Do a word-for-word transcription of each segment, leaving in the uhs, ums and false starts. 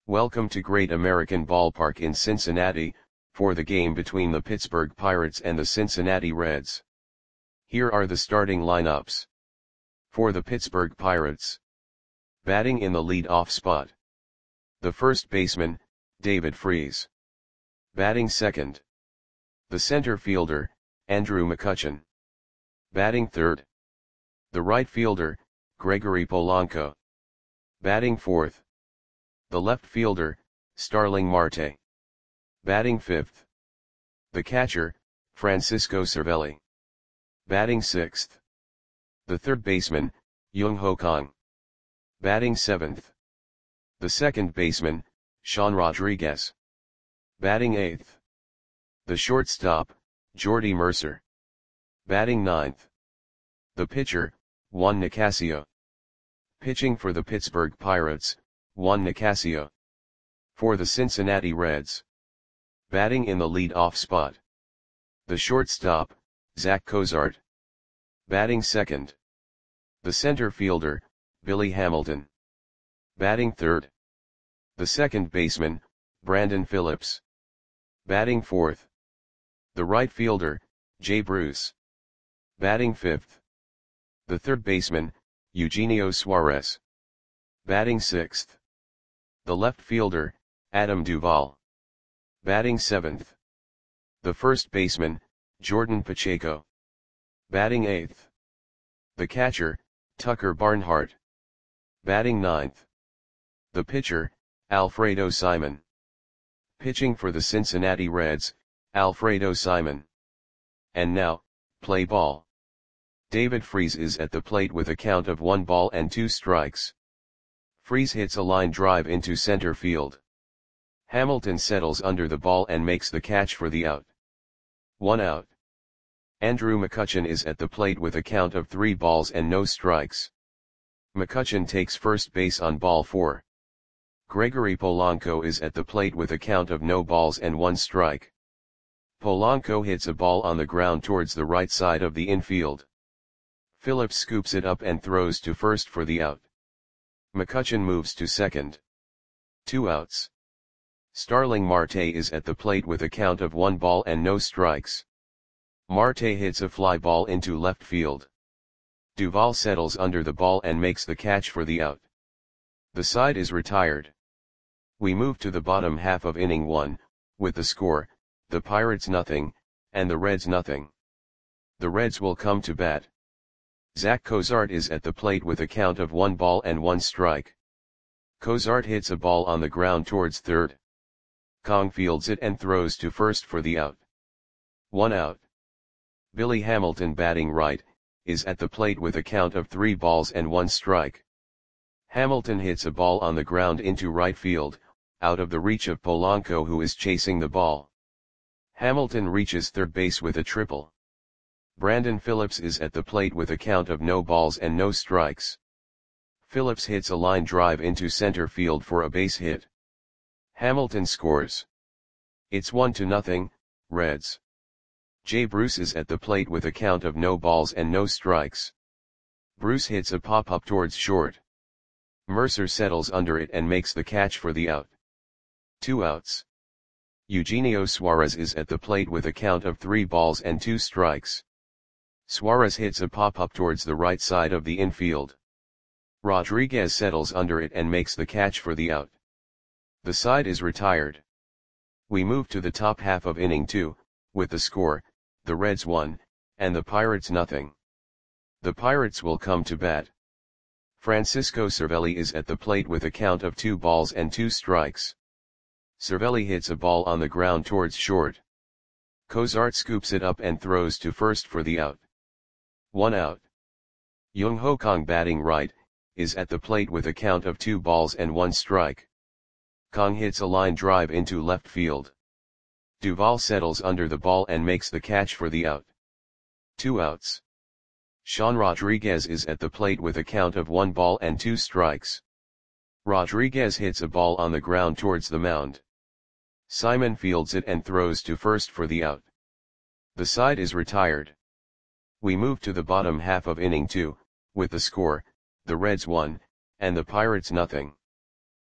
Welcome to Great American Ballpark in Cincinnati, for the game between the Pittsburgh Pirates and the Cincinnati Reds. Here are the starting lineups. For the Pittsburgh Pirates. Batting in the lead-off spot. The first baseman, David Freese. Batting second. The center fielder, Andrew McCutchen. Batting third. The right fielder, Gregory Polanco. Batting fourth. The left fielder, Starling Marte. Batting fifth. The catcher, Francisco Cervelli. Batting sixth. The third baseman, Jung-Ho Kang. Batting seventh. The second baseman, Sean Rodriguez. Batting eighth. The shortstop, Jordy Mercer. Batting ninth. The pitcher, Juan Nicasio. Pitching for the Pittsburgh Pirates, Juan Nicasio. For the Cincinnati Reds. Batting in the lead-off spot. The shortstop, Zach Cozart. Batting second. The center fielder, Billy Hamilton. Batting third. The second baseman, Brandon Phillips. Batting fourth. The right fielder, Jay Bruce. Batting fifth. The third baseman, Eugenio Suarez. Batting sixth. The left fielder, Adam Duvall. Batting seventh. The first baseman, Jordan Pacheco. Batting eighth. The catcher, Tucker Barnhart. Batting ninth. The pitcher, Alfredo Simon. Pitching for the Cincinnati Reds, Alfredo Simon. And now, play ball. David Freese is at the plate with a count of one ball and two strikes. Freese hits a line drive into center field. Hamilton settles under the ball and makes the catch for the out. One out. Andrew McCutchen is at the plate with a count of three balls and no strikes. McCutchen takes first base on ball four. Gregory Polanco is at the plate with a count of no balls and one strike. Polanco hits a ball on the ground towards the right side of the infield. Phillips scoops it up and throws to first for the out. McCutchen moves to second. Two outs. Starling Marte is at the plate with a count of one ball and no strikes. Marte hits a fly ball into left field. Duvall settles under the ball and makes the catch for the out. The side is retired. We move to the bottom half of inning one, with the score, the Pirates nothing, and the Reds nothing. The Reds will come to bat. Zach Cozart is at the plate with a count of one ball and one strike. Cozart hits a ball on the ground towards third. Kang fields it and throws to first for the out. One out. Billy Hamilton, batting right, is at the plate with a count of three balls and one strike. Hamilton hits a ball on the ground into right field, out of the reach of Polanco, who is chasing the ball. Hamilton reaches third base with a triple. Brandon Phillips is at the plate with a count of no balls and no strikes. Phillips hits a line drive into center field for a base hit. Hamilton scores. It's one to nothing, Reds. Jay Bruce is at the plate with a count of no balls and no strikes. Bruce hits a pop-up towards short. Mercer settles under it and makes the catch for the out. Two outs. Eugenio Suarez is at the plate with a count of three balls and two strikes. Suarez hits a pop-up towards the right side of the infield. Rodriguez settles under it and makes the catch for the out. The side is retired. We move to the top half of inning two, with the score, the Reds one, and the Pirates nothing. The Pirates will come to bat. Francisco Cervelli is at the plate with a count of two balls and two strikes. Cervelli hits a ball on the ground towards short. Cozart scoops it up and throws to first for the out. One out. Jung-Ho Kang, batting right, is at the plate with a count of two balls and one strike. Kang hits a line drive into left field. Duvall settles under the ball and makes the catch for the out. Two outs. Sean Rodriguez is at the plate with a count of one ball and two strikes. Rodriguez hits a ball on the ground towards the mound. Simon fields it and throws to first for the out. The side is retired. We move to the bottom half of inning two, with the score, the Reds one, and the Pirates nothing.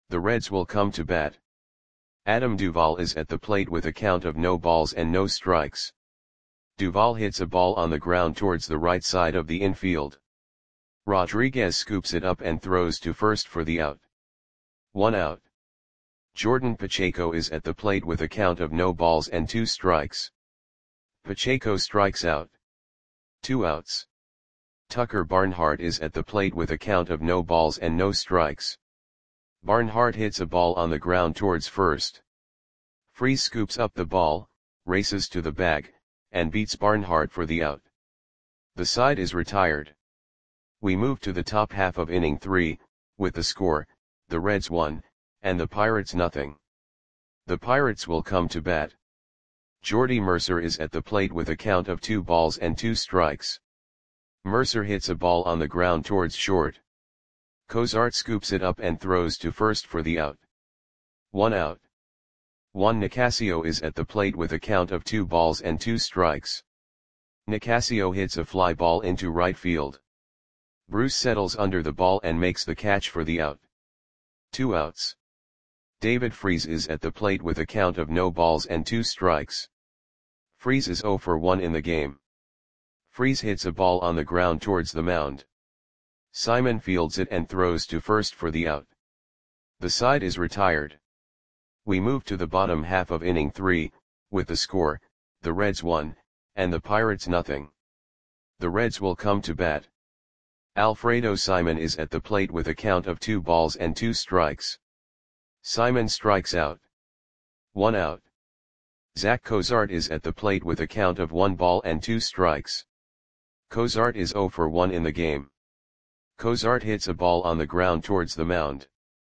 The Reds will come to bat. Adam Duvall is at the plate with a count of no balls and no strikes. Duvall hits a ball on the ground towards the right side of the infield. Rodriguez scoops it up and throws to first for the out. One out. Jordan Pacheco is at the plate with a count of no balls and two strikes. Pacheco strikes out. Two outs. Tucker Barnhart is at the plate with a count of no balls and no strikes. Barnhart hits a ball on the ground towards first. Freese scoops up the ball, races to the bag, and beats Barnhart for the out. The side is retired. We move to the top half of inning three, with the score, the Reds one, and the Pirates nothing. The Pirates will come to bat. Jordy Mercer is at the plate with a count of two balls and two strikes. Mercer hits a ball on the ground towards short. Cozart scoops it up and throws to first for the out. One out. Juan Nicasio is at the plate with a count of two balls and two strikes. Nicasio hits a fly ball into right field. Bruce settles under the ball and makes the catch for the out. Two outs. David Freese is at the plate with a count of no balls and two strikes. Freese is oh for one in the game. Freese hits a ball on the ground towards the mound. Simon fields it and throws to first for the out. The side is retired. We move to the bottom half of inning three, with the score, the Reds one, and the Pirates nothing. The Reds will come to bat. Alfredo Simon is at the plate with a count of two balls and two strikes. Simon strikes out. One out. Zach Cozart is at the plate with a count of one ball and two strikes. Cozart is oh for one in the game. Cozart hits a ball on the ground towards the mound.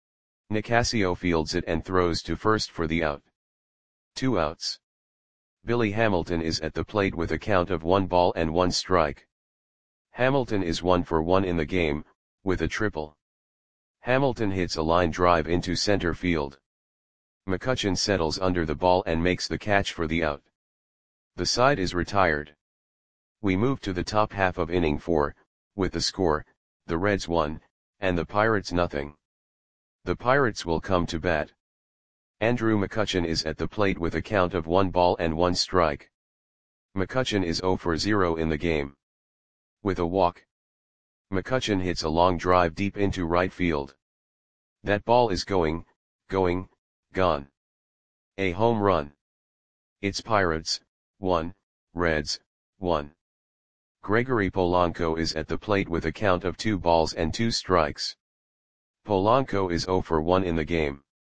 Nicasio fields it and throws to first for the out. Two outs. Billy Hamilton is at the plate with a count of one ball and one strike. Hamilton is one for one in the game, with a triple. Hamilton hits a line drive into center field. McCutchen settles under the ball and makes the catch for the out. The side is retired. We move to the top half of inning four, with the score, the Reds one, and the Pirates nothing. The Pirates will come to bat. Andrew McCutchen is at the plate with a count of one ball and one strike. McCutchen is oh for zero in the game. With a walk. McCutchen hits a long drive deep into right field. That ball is going, going, gone. A home run. It's Pirates, one, Reds, one. Gregory Polanco is at the plate with a count of two balls and two strikes. Polanco is oh for one in the game.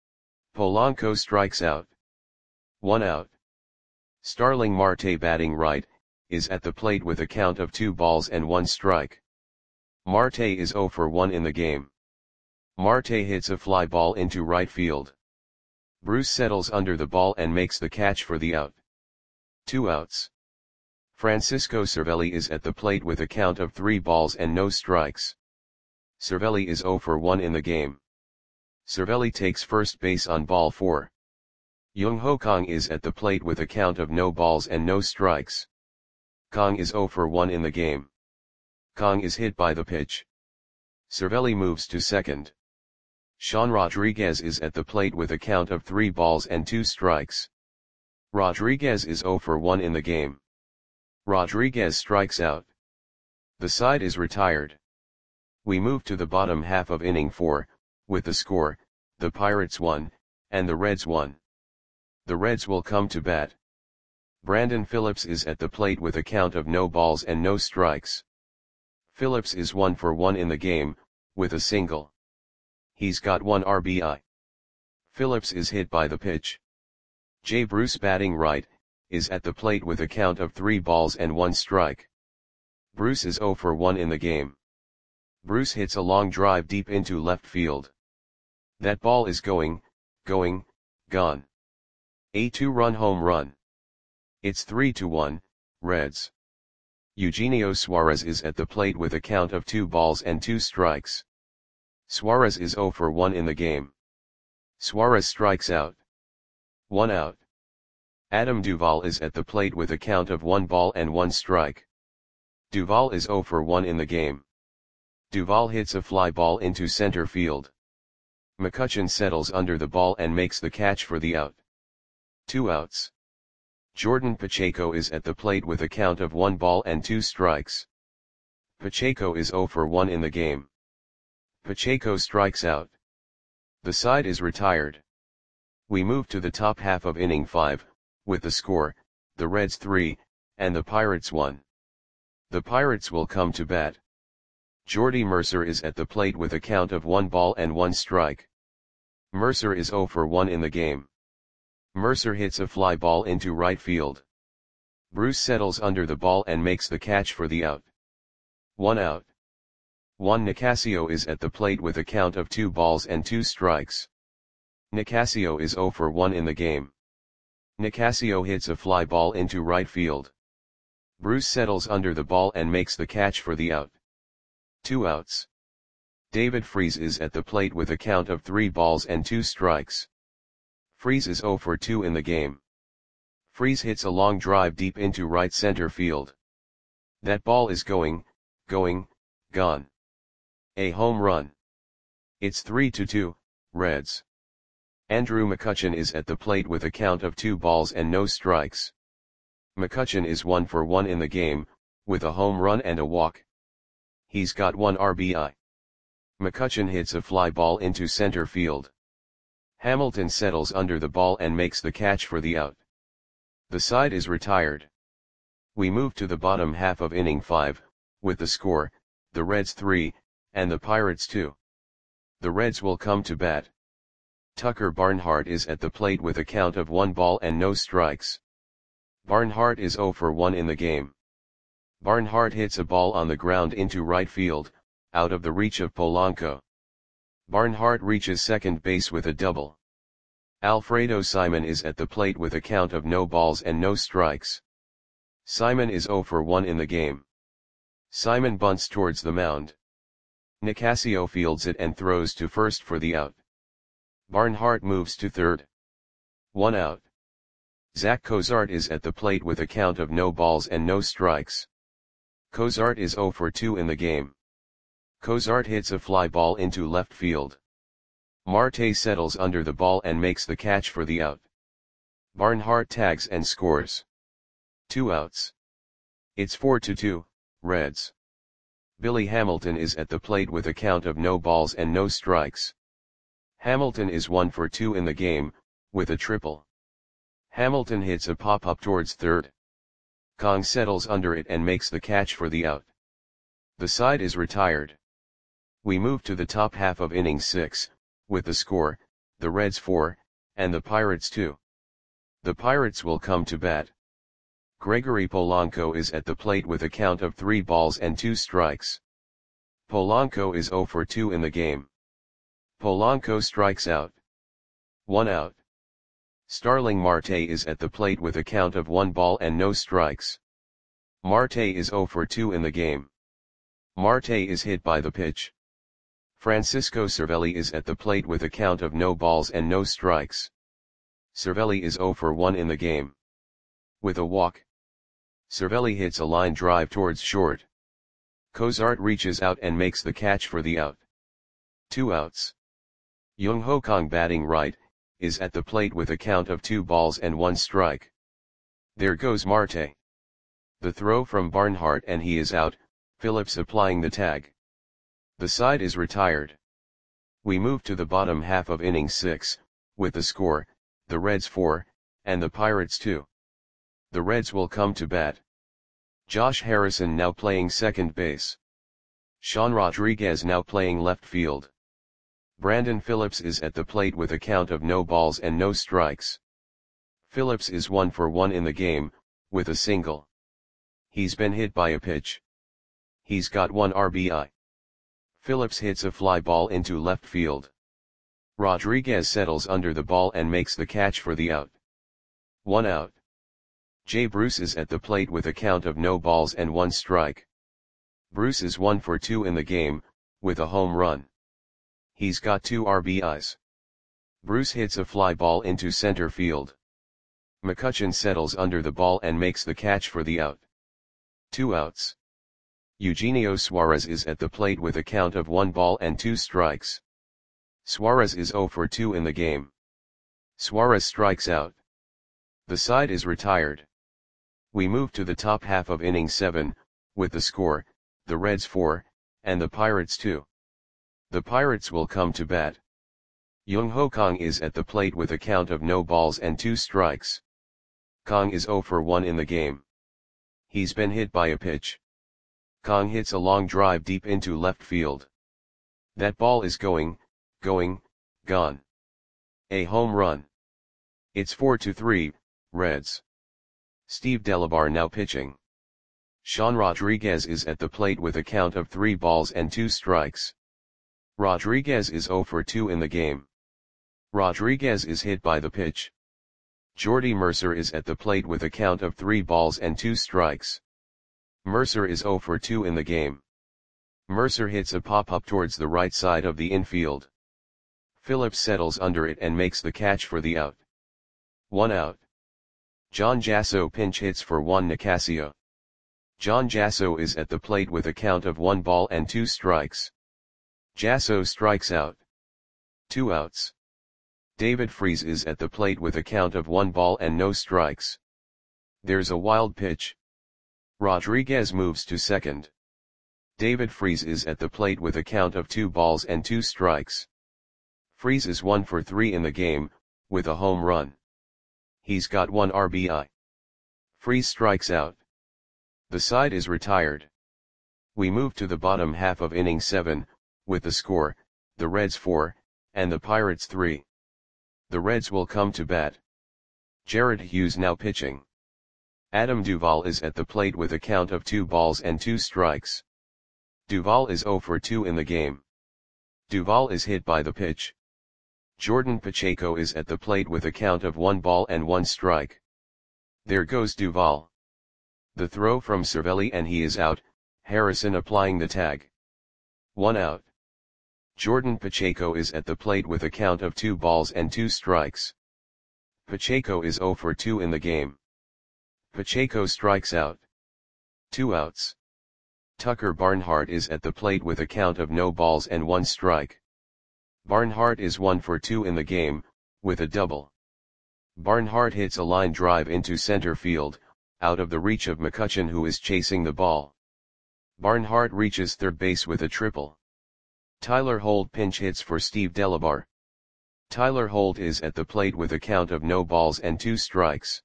Polanco strikes out. One out. Starling Marte batting right, is at the plate with a count of two balls and one strike. Marte is oh for one in the game. Marte hits a fly ball into right field. Bruce settles under the ball and makes the catch for the out. Two outs. Francisco Cervelli is at the plate with a count of three balls and no strikes. Cervelli is oh for one in the game. Cervelli takes first base on ball four. Jung Ho Kang is at the plate with a count of no balls and no strikes. Kang is oh for one in the game. Kang is hit by the pitch. Cervelli moves to second. Sean Rodriguez is at the plate with a count of three balls and two strikes. Rodriguez is oh for one in the game. Rodriguez strikes out. The side is retired. We move to the bottom half of inning four, with the score, the Pirates one, and the Reds one. The Reds will come to bat. Brandon Phillips is at the plate with a count of no balls and no strikes. Phillips is one for one in the game, with a single. He's got one R B I. Phillips is hit by the pitch. Jay Bruce batting right, is at the plate with a count of three balls and one strike. Bruce is oh for one in the game. Bruce hits a long drive deep into left field. That ball is going, going, gone. A two-run home run. It's three to one, Reds. Eugenio Suarez is at the plate with a count of two balls and two strikes. Suarez is oh for one in the game. Suarez strikes out. One out. Adam Duvall is at the plate with a count of one ball and one strike. Duvall is oh for one in the game. Duvall hits a fly ball into center field. McCutchen settles under the ball and makes the catch for the out. Two outs. Jordan Pacheco is at the plate with a count of one ball and two strikes. Pacheco is zero for one in the game. Pacheco strikes out. The side is retired. We move to the top half of inning five, with the score, the Reds three, and the Pirates one. The Pirates will come to bat. Jordy Mercer is at the plate with a count of one ball and one strike. Mercer is zero for one in the game. Mercer hits a fly ball into right field. Bruce settles under the ball and makes the catch for the out. One out. Juan Nicasio is at the plate with a count of two balls and two strikes. Nicasio is zero for one in the game. Nicasio hits a fly ball into right field. Bruce settles under the ball and makes the catch for the out. Two outs. David Freese is at the plate with a count of three balls and two strikes. Freese is zero for two in the game. Freese hits a long drive deep into right center field. That ball is going, going, gone. A home run. It's three to two, Reds. Andrew McCutchen is at the plate with a count of two balls and no strikes. McCutchen is one for one in the game, with a home run and a walk. He's got one R B I. McCutchen hits a fly ball into center field. Hamilton settles under the ball and makes the catch for the out. The side is retired. We move to the bottom half of inning five, with the score, the Reds three, and the Pirates two. The Reds will come to bat. Tucker Barnhart is at the plate with a count of one ball and no strikes. Barnhart is zero for one in the game. Barnhart hits a ball on the ground into right field, out of the reach of Polanco. Barnhart reaches second base with a double. Alfredo Simon is at the plate with a count of no balls and no strikes. Simon is zero for one in the game. Simon bunts towards the mound. Nicasio fields it and throws to first for the out. Barnhart moves to third. One out. Zach Cozart is at the plate with a count of no balls and no strikes. Cozart is zero for two in the game. Cozart hits a fly ball into left field. Marte settles under the ball and makes the catch for the out. Barnhart tags and scores. Two outs. It's four to two, Reds. Billy Hamilton is at the plate with a count of no balls and no strikes. Hamilton is one for two in the game, with a triple. Hamilton hits a pop-up towards third. Kong settles under it and makes the catch for the out. The side is retired. We move to the top half of inning six, with the score, the Reds four, and the Pirates two. The Pirates will come to bat. Gregory Polanco is at the plate with a count of three balls and two strikes. Polanco is zero for two in the game. Polanco strikes out. One out. Starling Marte is at the plate with a count of one ball and no strikes. Marte is zero for two in the game. Marte is hit by the pitch. Francisco Cervelli is at the plate with a count of no balls and no strikes. Cervelli is zero for one in the game. With a walk. Cervelli hits a line drive towards short. Cozart reaches out and makes the catch for the out. Two outs. Jung Ho Kang batting right, is at the plate with a count of two balls and one strike. There goes Marte. The throw from Barnhart and he is out, Phillips applying the tag. The side is retired. We move to the bottom half of inning six, with the score, the Reds four, and the Pirates two. The Reds will come to bat. Josh Harrison now playing second base. Sean Rodriguez now playing left field. Brandon Phillips is at the plate with a count of no balls and no strikes. Phillips is one for one in the game, with a single. He's been hit by a pitch. He's got one R B I. Phillips hits a fly ball into left field. Rodriguez settles under the ball and makes the catch for the out. One out. Jay Bruce is at the plate with a count of no balls and one strike. Bruce is one for two in the game, with a home run. He's got two R B Is. Bruce hits a fly ball into center field. McCutchen settles under the ball and makes the catch for the out. Two outs. Eugenio Suarez is at the plate with a count of one ball and two strikes. Suarez is zero for two in the game. Suarez strikes out. The side is retired. We move to the top half of inning seven, with the score, the Reds four, and the Pirates two. The Pirates will come to bat. Jung Ho Kang is at the plate with a count of no balls and two strikes. Kang is zero for one in the game. He's been hit by a pitch. Kang hits a long drive deep into left field. That ball is going, going, gone. A home run. It's four to three, Reds. Steve Delabar now pitching. Sean Rodriguez is at the plate with a count of three balls and two strikes. Rodriguez is zero for two in the game. Rodriguez is hit by the pitch. Jordy Mercer is at the plate with a count of three balls and two strikes. Mercer is zero for two in the game. Mercer hits a pop-up towards the right side of the infield. Phillips settles under it and makes the catch for the out. One out. John Jasso pinch hits for Juan Nicasio. John Jasso is at the plate with a count of one ball and two strikes. Jasso strikes out. Two outs. David Freese is at the plate with a count of one ball and no strikes. There's a wild pitch. Rodriguez moves to second. David Freese is at the plate with a count of two balls and two strikes. Freese is one for three in the game, with a home run. He's got one R B I. Freese strikes out. The side is retired. We move to the bottom half of inning seven, with the score, the Reds four, and the Pirates three. The Reds will come to bat. Jared Hughes now pitching. Adam Duvall is at the plate with a count of two balls and two strikes. Duvall is zero for two in the game. Duvall is hit by the pitch. Jordan Pacheco is at the plate with a count of one ball and one strike. There goes Duvall. The throw from Cervelli and he is out, Harrison applying the tag. One out. Jordan Pacheco is at the plate with a count of two balls and two strikes. Pacheco is zero for two in the game. Pacheco strikes out. Two outs. Tucker Barnhart is at the plate with a count of no balls and one strike. Barnhart is one for two in the game, with a double. Barnhart hits a line drive into center field, out of the reach of McCutchen who is chasing the ball. Barnhart reaches third base with a triple. Tyler Holt pinch hits for Steve Delabar. Tyler Holt is at the plate with a count of no balls and two strikes.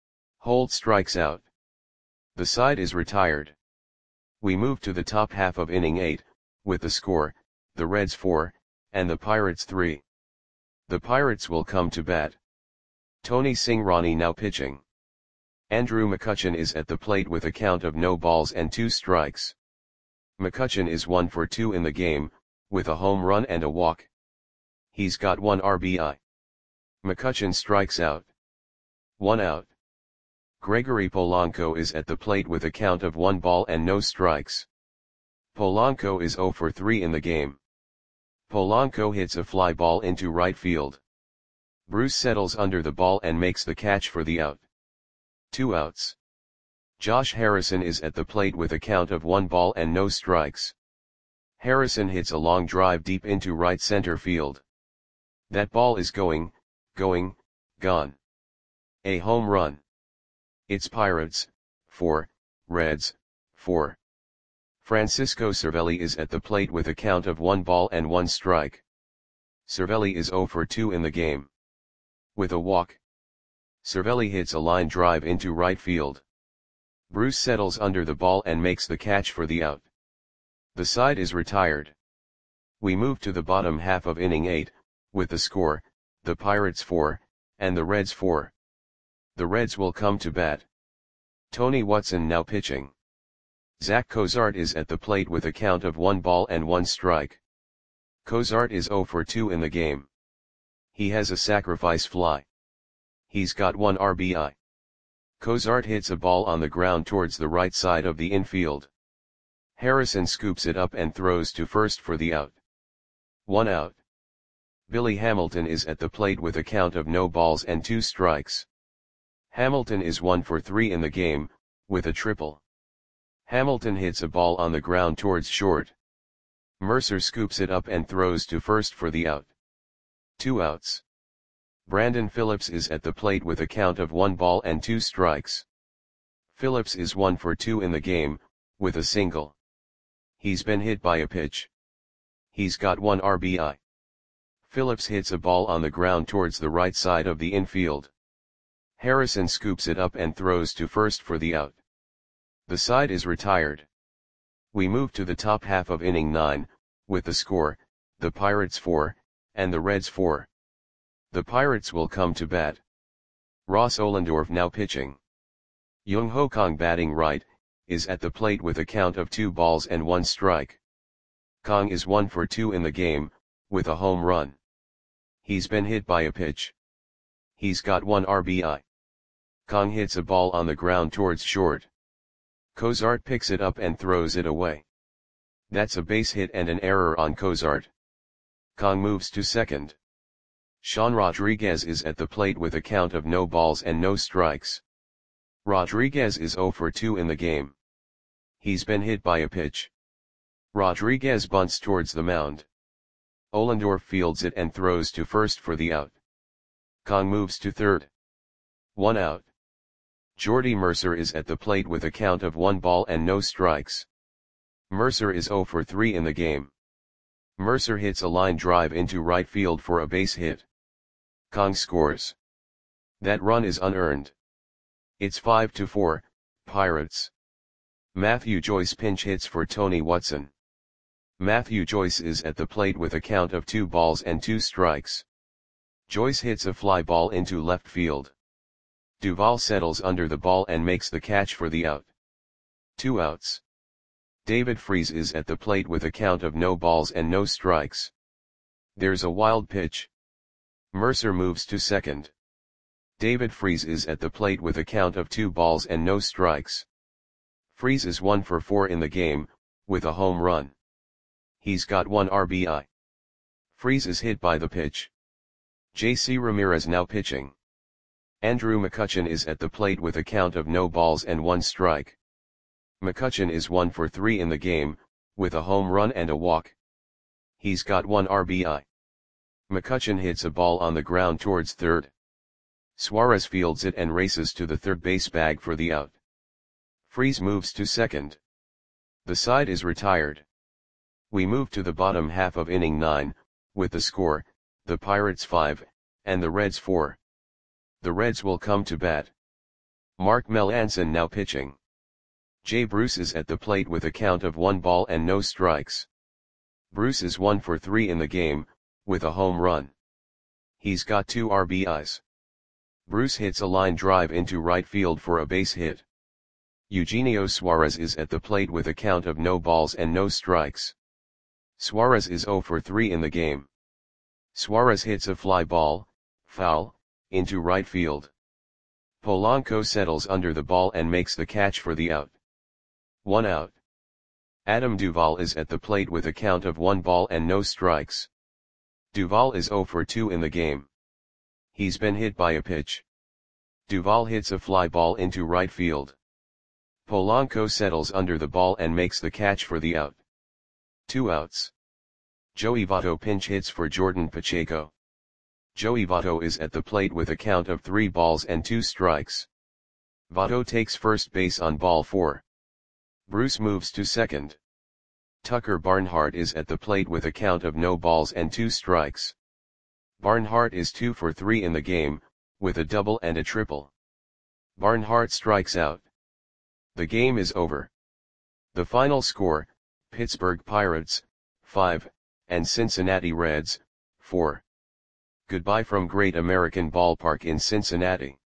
Holt strikes out. The side is retired. We move to the top half of inning eight, with the score, the Reds four, and the Pirates three. The Pirates will come to bat. Tony Cingrani now pitching. Andrew McCutchen is at the plate with a count of no balls and two strikes. McCutchen is one for two in the game, with a home run and a walk. He's got one R B I. McCutchen strikes out. One out. Gregory Polanco is at the plate with a count of one ball and no strikes. Polanco is zero for three in the game. Polanco hits a fly ball into right field. Bruce settles under the ball and makes the catch for the out. Two outs. Josh Harrison is at the plate with a count of one ball and no strikes. Harrison hits a long drive deep into right center field. That ball is going, going, gone. A home run. It's Pirates, four, Reds, four. Francisco Cervelli is at the plate with a count of one ball and one strike. Cervelli is zero for two in the game. With a walk. Cervelli hits a line drive into right field. Bruce settles under the ball and makes the catch for the out. The side is retired. We move to the bottom half of inning eight, with the score, the Pirates four, and the Reds four. The Reds will come to bat. Tony Watson now pitching. Zach Cozart is at the plate with a count of one ball and one strike. Cozart is zero for two in the game. He has a sacrifice fly. He's got one R B I. Cozart hits a ball on the ground towards the right side of the infield. Harrison scoops it up and throws to first for the out. One out. Billy Hamilton is at the plate with a count of no balls and two strikes. Hamilton is one for three in the game, with a triple. Hamilton hits a ball on the ground towards short. Mercer scoops it up and throws to first for the out. Two outs. Brandon Phillips is at the plate with a count of one ball and two strikes. Phillips is one for two in the game, with a single. He's been hit by a pitch. He's got one R B I. Phillips hits a ball on the ground towards the right side of the infield. Harrison scoops it up and throws to first for the out. The side is retired. We move to the top half of inning nine, with the score, the Pirates four, and the Reds four. The Pirates will come to bat. Ross Ohlendorf now pitching. Jung Ho Kang batting right, is at the plate with a count of two balls and one strike. Kang is one for two in the game, with a home run. He's been hit by a pitch. He's got one R B I. Kang hits a ball on the ground towards short. Cozart picks it up and throws it away. That's a base hit and an error on Cozart. Kang moves to second. Sean Rodriguez is at the plate with a count of no balls and no strikes. Rodriguez is zero for two in the game. He's been hit by a pitch. Rodriguez bunts towards the mound. Ohlendorf fields it and throws to first for the out. Kang moves to third. One out. Jordy Mercer is at the plate with a count of one ball and no strikes. Mercer is zero for three in the game. Mercer hits a line drive into right field for a base hit. Kang scores. That run is unearned. It's five to four, Pirates. Matthew Joyce pinch hits for Tony Watson. Matthew Joyce is at the plate with a count of two balls and two strikes. Joyce hits a fly ball into left field. Duvall settles under the ball and makes the catch for the out. Two outs. David Freese is at the plate with a count of no balls and no strikes. There's a wild pitch. Mercer moves to second. David Freese is at the plate with a count of two balls and no strikes. Freese is one for four in the game, with a home run. He's got one R B I. Freese is hit by the pitch. J C Ramirez now pitching. Andrew McCutchen is at the plate with a count of no balls and one strike. McCutchen is one for three in the game, with a home run and a walk. He's got one R B I. McCutchen hits a ball on the ground towards third. Suarez fields it and races to the third base bag for the out. Freese moves to second. The side is retired. We move to the bottom half of inning nine, with the score, the Pirates five, and the Reds four. The Reds will come to bat. Mark Melancon now pitching. Jay Bruce is at the plate with a count of one ball and no strikes. Bruce is one for three in the game, with a home run. He's got two R B Is. Bruce hits a line drive into right field for a base hit. Eugenio Suarez is at the plate with a count of no balls and no strikes. Suarez is zero for three in the game. Suarez hits a fly ball, foul, into right field. Polanco settles under the ball and makes the catch for the out. One out. Adam Duvall is at the plate with a count of one ball and no strikes. Duvall is zero for two in the game. He's been hit by a pitch. Duvall hits a fly ball into right field. Polanco settles under the ball and makes the catch for the out. Two outs. Joey Votto pinch hits for Jordan Pacheco. Joey Votto is at the plate with a count of three balls and two strikes. Votto takes first base on ball four. Bruce moves to second. Tucker Barnhart is at the plate with a count of no balls and two strikes. Barnhart is two for three in the game, with a double and a triple. Barnhart strikes out. The game is over. The final score, Pittsburgh Pirates, five, and Cincinnati Reds, four. Goodbye from Great American Ballpark in Cincinnati.